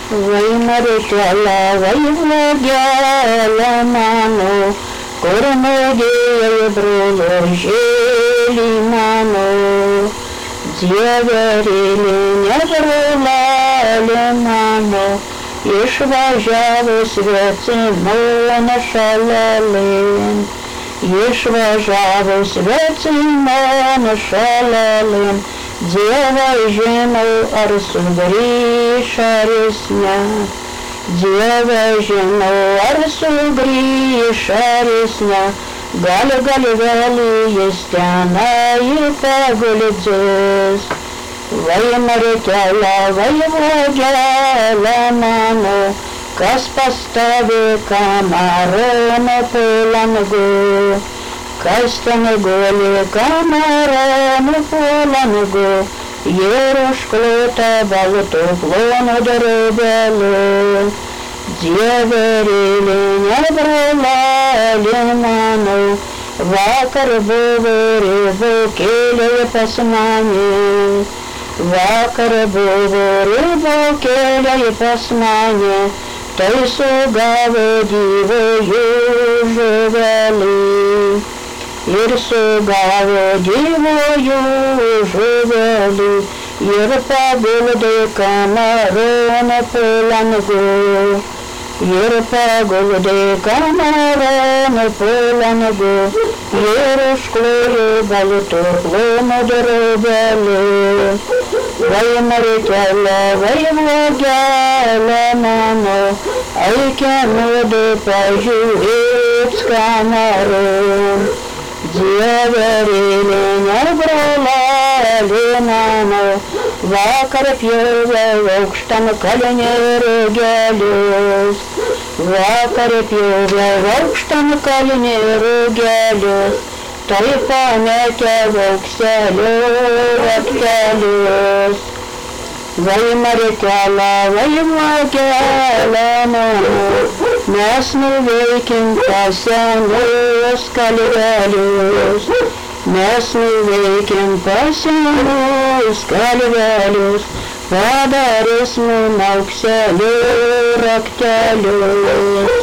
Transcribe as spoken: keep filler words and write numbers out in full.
Vai Maritela, vai Vlogelė mano, kur nuodėjai brolio žėlį mano. Dieverėlė brolelė mano, išvažiavus Vecimono šalalėn. Išvažiavus Vecimono šalalėn, Dievą žinau, ar sugrįš ar jis ne. Dievą žinau, ar sugrįš ar jis ne. Gali, gali vėl jis tenai paguldys. Vai Maritela, vai Vlogelė mano, kas pastovi kamarono po langu. Kas ten guli kamarono po langu, ir užklota baltu plonu drobeliu. Dieverėlė brolelė mano, vakar buvo ribokėlė pas mane. Vakar buvo ribokėlė pas mane, tai sugavo gyvųjų žuvelį. Ir sugavo gyvųjų žuvelį, ir paguldė kamarono po langu. Ir paguldė kamarono po langu, ir užklojo baltu plonu drobeliu. Vai Maritela, vai Vlogelė mano, eikė mudu pažiūrėt kamaron. Dieverėlė brolelė mano, vakar pjovė aukštam kalne rugelius. Vakar pjovė aukštam kalne rugelius, tai pametė aukselio raktelius. Vai Maritela, vai Vlogelė mano, mes nuveikim pas senus kalvelius. Mes nuveikim pas senus kalvelius, padarys mum aukselių raktelius.